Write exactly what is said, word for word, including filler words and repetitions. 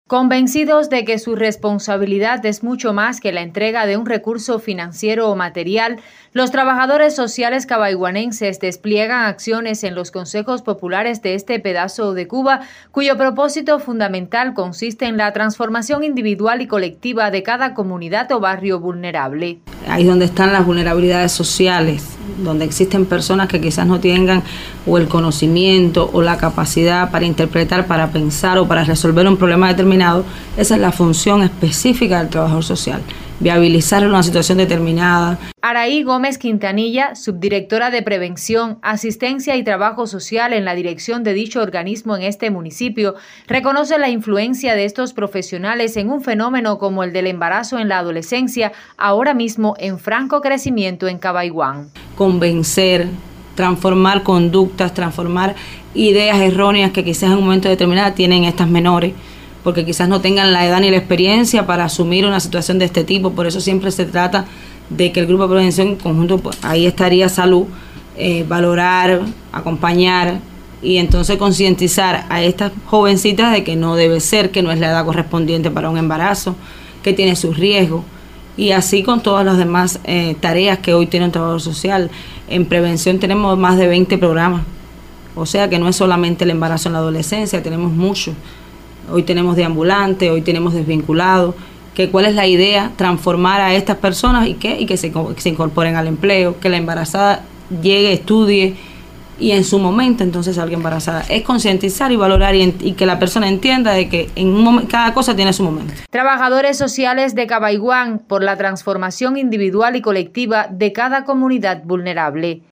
Convencidos de que su responsabilidad es mucho más que la entrega de un recurso financiero o material, los trabajadores sociales cabaiguanenses despliegan acciones en los consejos populares de este pedazo de Cuba, cuyo propósito fundamental consiste en la transformación individual y colectiva de cada comunidad o barrio vulnerable. Ahí es donde están las vulnerabilidades sociales, donde existen personas que quizás no tengan o el conocimiento o la capacidad para interpretar, para pensar o para resolver un problema determinado. Esa es la función específica del trabajador social, viabilizar una situación determinada. Araí Gómez Quintanilla, subdirectora de Prevención, Asistencia y Trabajo Social en la dirección de dicho organismo en este municipio, reconoce la influencia de estos profesionales en un fenómeno como el del embarazo en la adolescencia, ahora mismo en franco crecimiento en Cabaiguán. Convencer, transformar conductas, transformar ideas erróneas que quizás en un momento determinado tienen estas menores, porque quizás no tengan la edad ni la experiencia para asumir una situación de este tipo. Por eso siempre se trata de que el grupo de prevención en conjunto, pues ahí estaría salud, eh, valorar, acompañar y entonces concientizar a estas jovencitas de que no debe ser, que no es la edad correspondiente para un embarazo, que tiene sus riesgos. Y así con todas las demás eh, tareas que hoy tiene un trabajador social. En prevención tenemos más de veinte programas, o sea que no es solamente el embarazo en la adolescencia, tenemos mucho. Hoy tenemos deambulante, hoy tenemos desvinculado, que cuál es la idea, transformar a estas personas y que, y que, se, que se incorporen al empleo, que la embarazada llegue, estudie y en su momento entonces salga embarazada. Es concientizar y valorar y, y que la persona entienda de que en un momento, cada cosa tiene su momento. Trabajadores sociales de Cabaiguán por la transformación individual y colectiva de cada comunidad vulnerable.